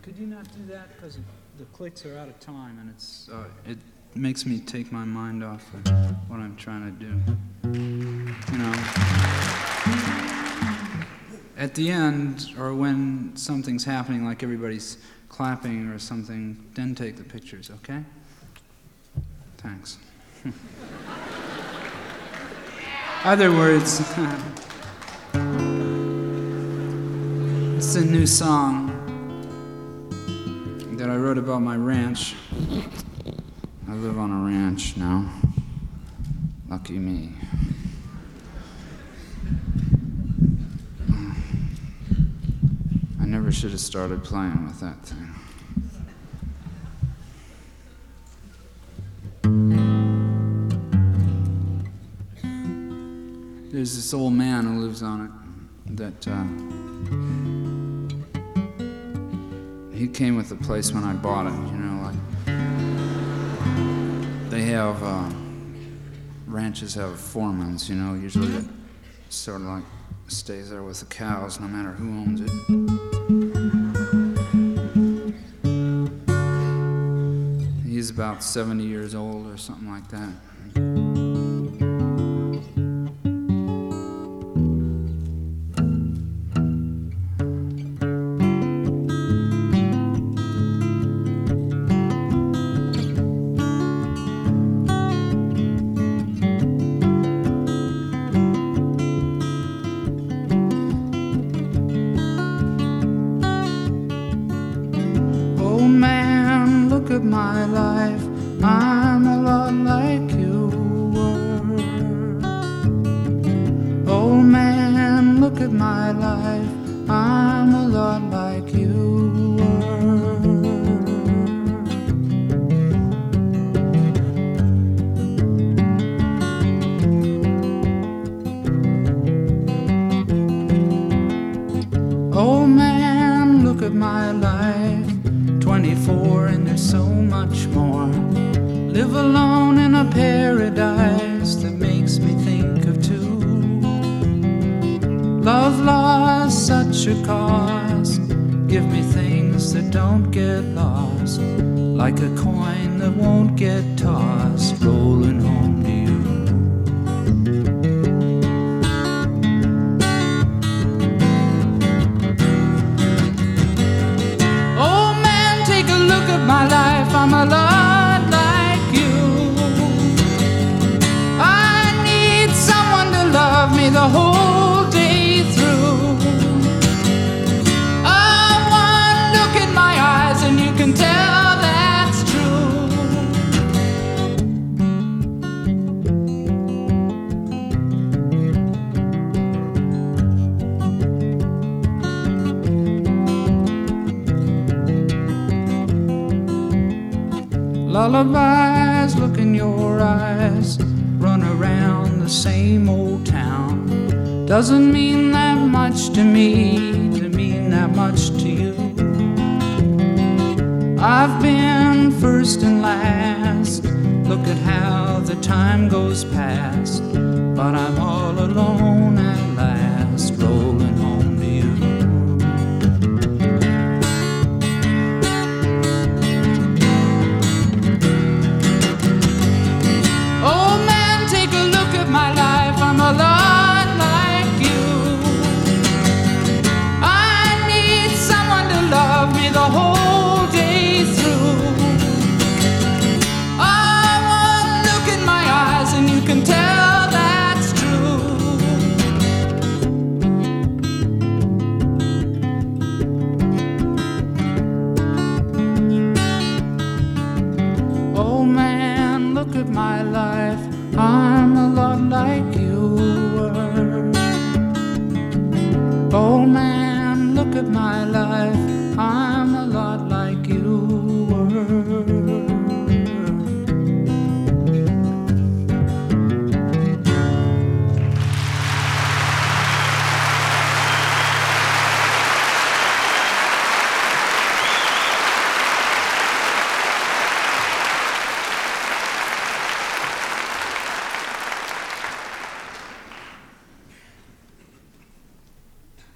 Could you not do that? Because the clicks are out of time, and it makes me take my mind off of what I'm trying to do. You know, at the end, or when something's happening, like everybody's clapping or something, then take the pictures, okay? Thanks. Other words, it's a new song that I wrote about my ranch. I live on a ranch now. Lucky me. I never should have started playing with that thing. There's this old man who lives on it that he came with the place when I bought it, you know, like they have ranches have foremans, you know, usually that sort of like stays there with the cows no matter who owns it. He's about 70 years old or something like that. My life, I'm a lot like you were. Oh man, look at my life, I'm a lot like you were. Oh man, look at my life, 24 and there's so much more. Live alone in a paradise that makes me think of two. Love lost such a cost. Give me things that don't get lost, like a coin that won't get tossed, rolling home to you. My life, I'm a lot like you. I need someone to love me the whole day through. One look in my eyes and you can tell that's true. Lullabies look in your eyes, run around the same old town. Doesn't mean that much to me, to mean that much to you. I've been first and last, look at how the time goes past. But I'm all alone at last, rolling home to you. I'm a lot like you. I need someone to love me the whole day through. One look in my eyes and you can tell that's true. Oh man, look at my life, I'm a lot like you were. Oh man, look at my life, I'm